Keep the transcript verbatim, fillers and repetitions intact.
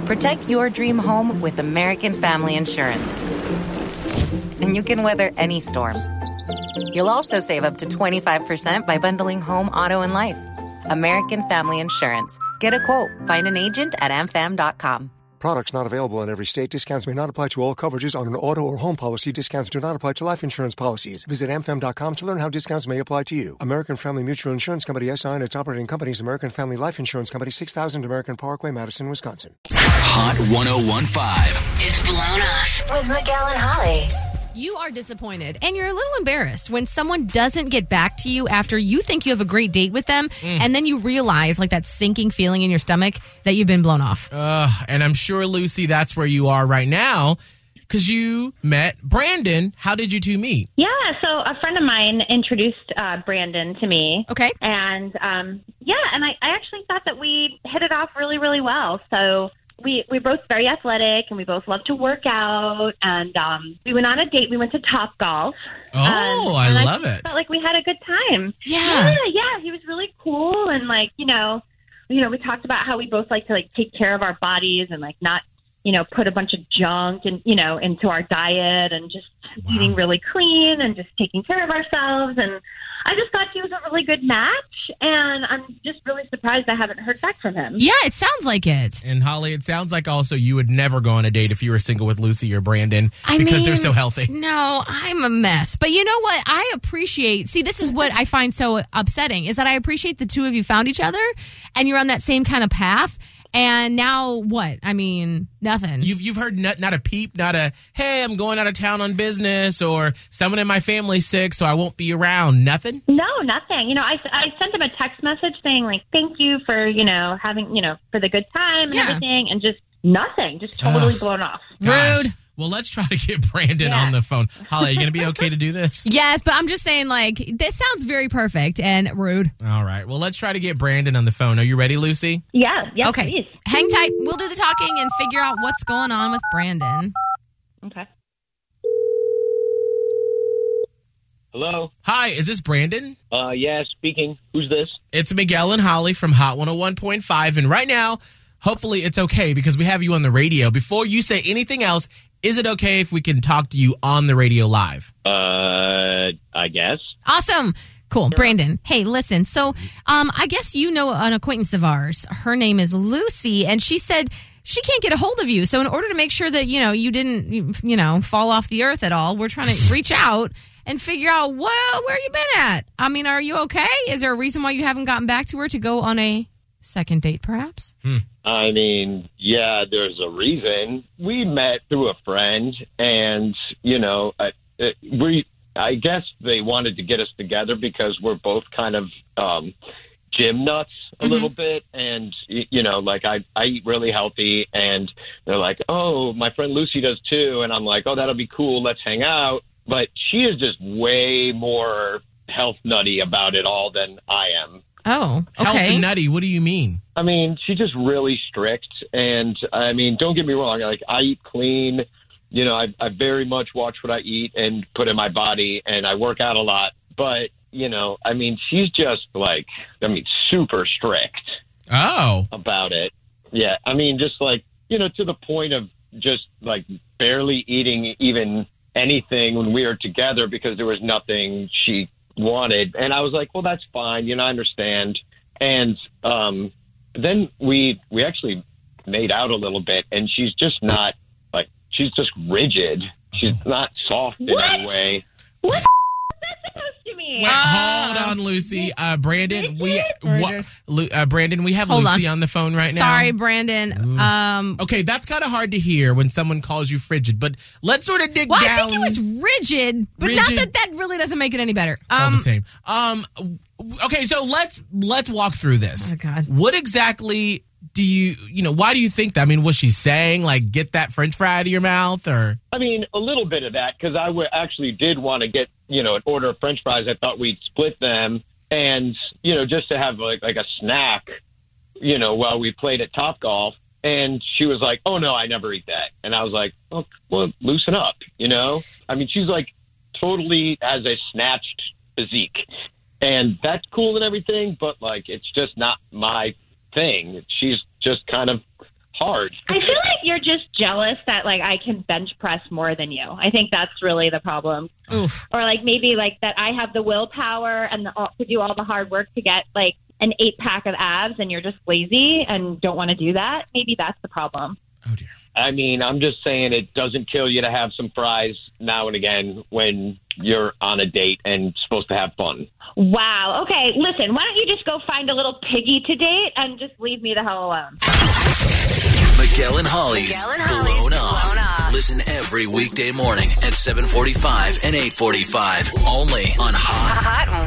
Protect your dream home with American Family Insurance. And you can weather any storm. You'll also save up to twenty-five percent by bundling home, auto, and life. American Family Insurance. Get a quote. Find an agent at a m fam dot com. Products not available in every state. Discounts may not apply to all coverages on an auto or home policy. Discounts do not apply to life insurance policies. Visit a m fam dot com to learn how discounts may apply to you. American Family Mutual Insurance Company, S I and its operating companies, American Family Life Insurance Company, six thousand American Parkway, Madison, Wisconsin. Hot one oh one point five. It's Blown Off with Miguel and Holly. You are disappointed and you're a little embarrassed when someone doesn't get back to you after you think you have a great date with them, mm. and then you realize, like that sinking feeling in your stomach, that you've been blown off. Uh, and I'm sure, Lucy, that's where you are right now because you met Brandon. How did you two meet? Yeah, so a friend of mine introduced uh, Brandon to me. Okay. And um, yeah, and I, I actually thought that we hit it off really, really well. So we we were both very athletic, and we both love to work out. And um, we went on a date. We went to Topgolf. Oh, um, I and love I it. Felt like we had a good time. Yeah. yeah, yeah. He was really cool, and like you know, you know, we talked about how we both like to like take care of our bodies and like not, you know, put a bunch of junk and you know into our diet and just wow. eating really clean and just taking care of ourselves. And I just thought he was a really good match, and I'm just really surprised I haven't heard back from him. Yeah, it sounds like it. And Holly, it sounds like also you would never go on a date if you were single with Lucy or Brandon I because mean, they're so healthy. No, I'm a mess. But you know what? I appreciate, see, this is what I find so upsetting, is that I appreciate the two of you found each other and you're on that same kind of path. And now what? I mean, nothing. You've you've heard not, not a peep, not a, hey, I'm going out of town on business, or someone in my family's sick, so I won't be around. Nothing? No, nothing. You know, I, I sent him a text message saying, like, thank you for, you know, having, you know, for the good time and Yeah. everything, and just nothing. Just totally Ugh. blown off. Gosh. Rude. Well, let's try to get Brandon Yeah. on the phone. Holly, are you going to be okay to do this? Yes, but I'm just saying, like, this sounds very perfect and rude. All right. Well, let's try to get Brandon on the phone. Are you ready, Lucy? Yeah, yeah, Okay. please. Hang tight. We'll do the talking and figure out what's going on with Brandon. Okay. Hello? Hi, is this Brandon? Uh, yeah, speaking. Who's this? It's Miguel and Holly from Hot one oh one point five. And right now, hopefully it's okay because we have you on the radio. Before you say anything else, is it okay if we can talk to you on the radio live? Uh, I guess. Awesome. Cool. Brandon. Hey, listen. So um, I guess you know an acquaintance of ours. Her name is Lucy, and she said she can't get a hold of you. So in order to make sure that, you know, you didn't, you know, fall off the earth at all, we're trying to reach out and figure out, well, where you been at? I mean, are you okay? Is there a reason why you haven't gotten back to her to go on a second date, perhaps? Hmm. I mean, yeah, there's a reason. We met through a friend, and, you know, I, it, we, I guess they wanted to get us together because we're both kind of um, gym nuts a mm-hmm. little bit. And, you know, like I, I eat really healthy, and they're like, oh, my friend Lucy does too. And I'm like, oh, that'll be cool. Let's hang out. But she is just way more health nutty about it all than I am. Oh, okay. Health nutty, what do you mean? I mean, she's just really strict. And, I mean, don't get me wrong. Like, I eat clean. You know, I, I very much watch what I eat and put in my body, and I work out a lot. But, you know, I mean, she's just, like, I mean, super strict. Oh. About it. Yeah, I mean, just, like, you know, to the point of just, like, barely eating even anything when we were together because there was nothing she wanted. And I was like, well, that's fine. You know, I understand. And um, then we we actually made out a little bit, and she's just not, like, she's just rigid. She's not soft in What? any way. What the f- is that supposed to mean? Wait, hold on, Lucy. Uh, Brandon, we Rigid? wha- uh, Brandon, we have Hold Lucy on. on the phone right now. Sorry, Brandon. Um, Okay, that's kind of hard to hear when someone calls you frigid, but let's sort of dig well, down. I think it was rigid, but not Rigid. that that really doesn't make it any better. all Um, the same. Um, okay, so let's let's walk through this. Oh, God. What exactly do you, you know, why do you think that? I mean, was she saying, like, get that French fry out of your mouth, or? I mean, a little bit of that, because I w- actually did want to get, you know, an order of French fries. I thought we'd split them, and, you know, just to have, like, like a snack, you know, while we played at Topgolf. And she was like, oh, no, I never eat that. And I was like, oh, well, loosen up, you know? I mean, she's, like, totally has a snatched physique. And that's cool and everything, but, like, it's just not my thing. She's just kind of hard. I feel like you're just jealous that like I can bench press more than you. I think that's really the problem. Oof. Or like maybe like that I have the willpower and the, to do all the hard work to get like an eight pack of abs, and you're just lazy and don't want to do that. Maybe that's the problem. Oh dear. I mean, I'm just saying it doesn't kill you to have some fries now and again when you're on a date and supposed to have fun. Wow. Okay, listen, why don't you just go find a little piggy to date and just leave me the hell alone? Miguel and Holly's, Miguel and Holly's Blown, off. Blown Off. Listen every weekday morning at seven forty-five and eight forty-five. Only on Hot Hot